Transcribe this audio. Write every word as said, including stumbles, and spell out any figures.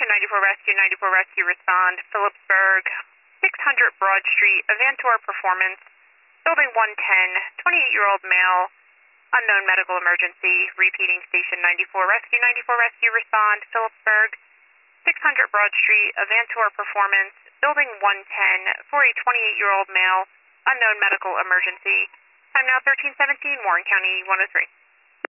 ninety-four Rescue, ninety-four Rescue, respond. Phillipsburg, six hundred Broad Street, Avantor Performance, Building one ten, twenty-eight-year-old male, unknown medical emergency. Repeating, Station ninety-four Rescue, ninety-four Rescue, respond. Phillipsburg, six hundred Broad Street, Avantor Performance, Building one ten, for a twenty-eight-year-old male, unknown medical emergency. Time now thirteen seventeen, Warren County one oh three.